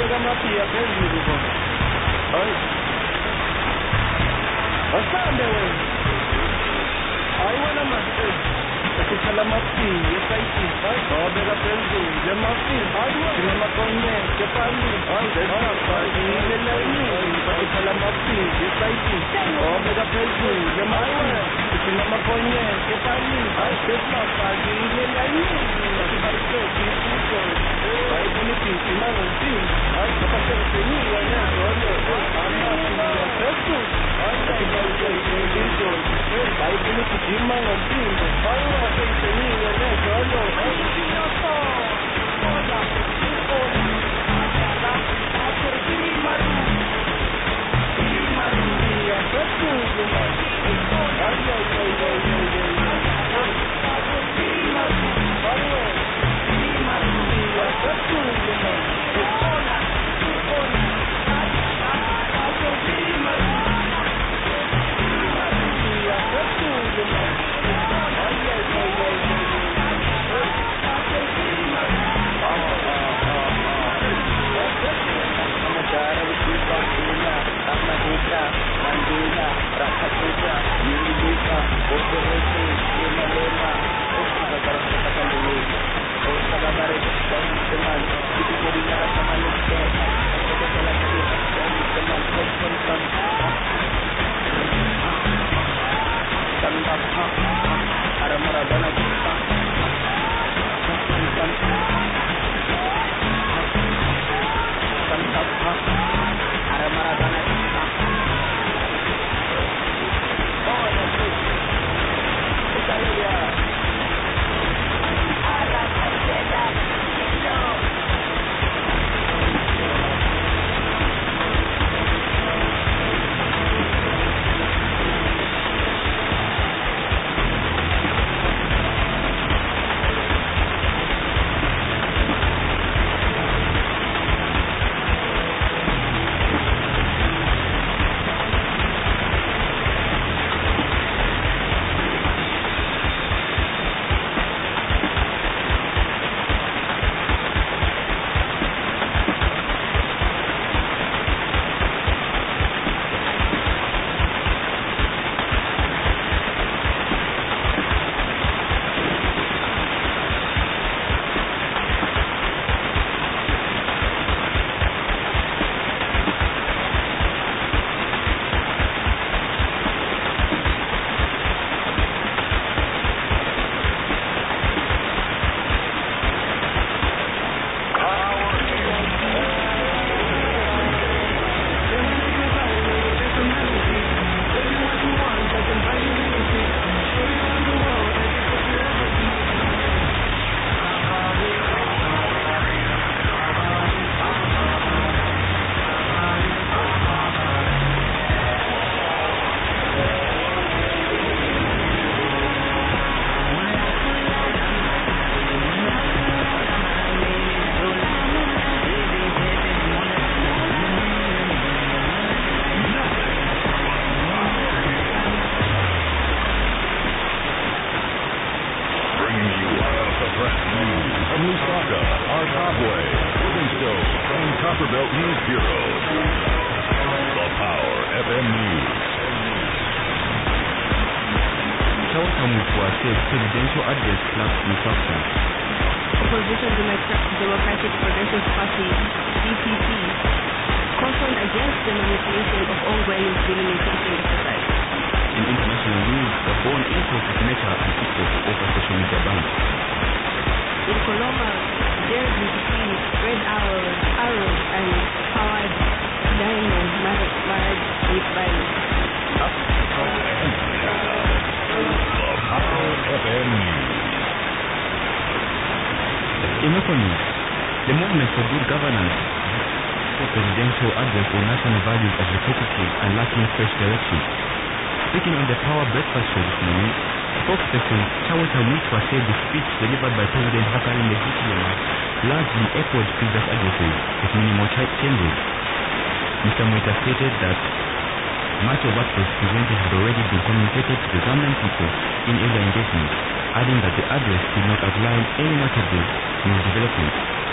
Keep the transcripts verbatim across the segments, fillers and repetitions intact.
amaphiya phezulu bona. Hayi. Asambe wena. Hayi wena manje. Ukuthala amaphiya esayitini. Hayi ngobeka phezulu lemaphiya. Hayi wena makonye kepali. Hayi hayi ilayini. Ukuthala amaphiya esayitini. Ngobeka phezulu lemaphiya. Ukuthala makonye kepali. Hayi sesifaki ilayini. Ayiseki isikho. Hayi kuniphi mangomphini. Hayi abasebenziwe nezolo. Amaphiya phezulu. Hayi ayiseki hayi kunigijima ngomphimbo hayi waseyiqinile nezolo hayi sinoso ola ola la akho imaru imaru ya phezulu manje hayi hayi hayi hayi akho imaru hayi imaru ya phezulu manje ola ola akho imaru Mandela, Rakatuja, Yulika, Operation, Yemalema, Osakarakatakalu, Osakabare, Seman, Kipurina, Samaliste, Osakalakari, Seman, Kosan, Sandapa, Aramarabana, Sandapa, Aramarabana, Presidential address plus instruction. Opposition Democratic Progressive Party, D P P, cautioned against the manipulation of ongoing delimitation exercise. In international news, the born import of nature and export over social media ban. In Coloma, there is between red arrows, arrows and powered diamond married with violence. Up top and down. The Power F M News. In local news, the Movement for Good Governance for presidential address on national values as repetitive and lacking fresh direction. Speaking on the Power Breakfast show this morning, spokesperson Chawata Mwitwa said the speech delivered by President Hakainde Hichilema largely echoed previous addresses with minimal changes. Mister Mwitwa stated that much of what was presented had already been communicated to the Zambian people in earlier engagement, adding that the address did not outline any notable new developments.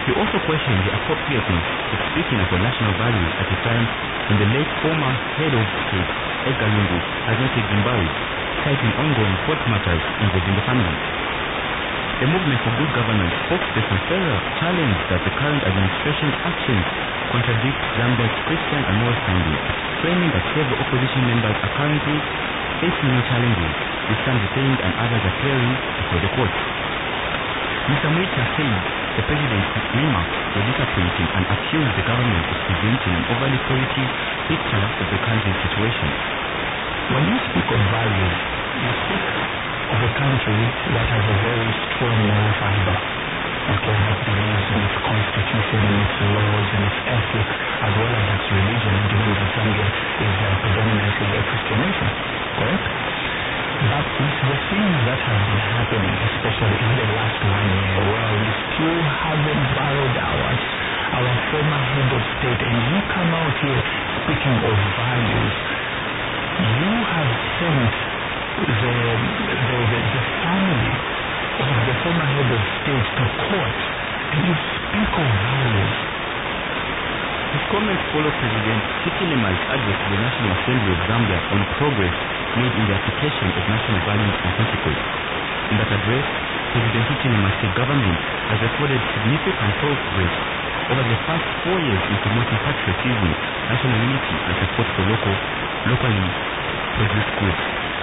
He also questioned the appropriateness of speaking of national values at a time when the late former head of state, Edgar Lungu, has not yet been buried, citing ongoing court matters involving the family. The Movement for Good Governance spokesperson Sarah challenged that the current administration's actions contradict Zambia's Christian and moral standing, claiming that several opposition members are currently facing new challenges, with some detained and others appearing before the court. Mister Mwita said the president's remarks were disappointing and accused the government of presenting an overly positive picture of the country's situation. When you speak of values, you speak of a country that has a very strong moral fiber, okay, that believes in its constitution, in its laws, in its ethics, as well as its religion, given that Zambia is uh, predominantly a Christian nation, correct? But with the things that have been happening, especially in the last one year, where we still haven't borrowed our, our former head of state, and you come out here speaking of values, you have sent the, the, the, the family of the former head of state to court, and you speak of values. His comments follow President Hichilema's address to the National Assembly of Zambia on progress made in the application of national values and principles. In that address, President Hichilema said government has recorded significant progress over the past four years in promoting patriotism, national unity, and support for local, locally produced goods.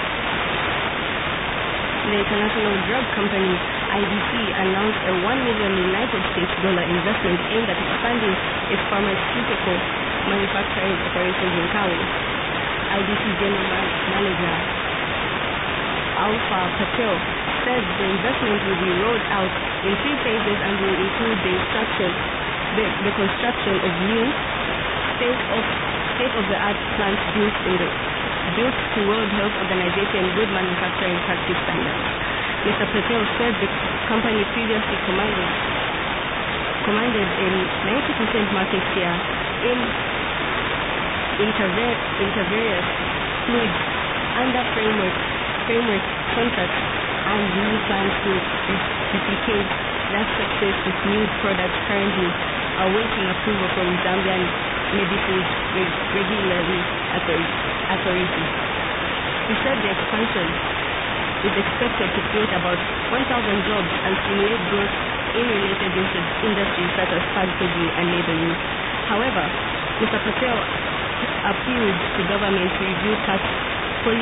The international drug company I D C announced a one million United States dollar investment aimed at expanding its pharmaceutical manufacturing operations in Kawe. I D C General Manager Alpha Patel said the investment will be rolled out in three phases and will include the instruction, the, the construction of new state-of, state-of-the-art plants built in the built to World Health Organization good manufacturing practice standards. Mister Patel said the company previously commanded commanded a ninety percent market share in interver- intervarious fluids under framework framework contracts, and new plans to re- replicate that success with new products currently awaiting approval from Zambian Medicines Reg- Regulatory Authority. He said the expansion is expected to create about one thousand jobs and stimulate growth in related industries such as packaging and labeling. However, Mister Patel appealed to government to review tax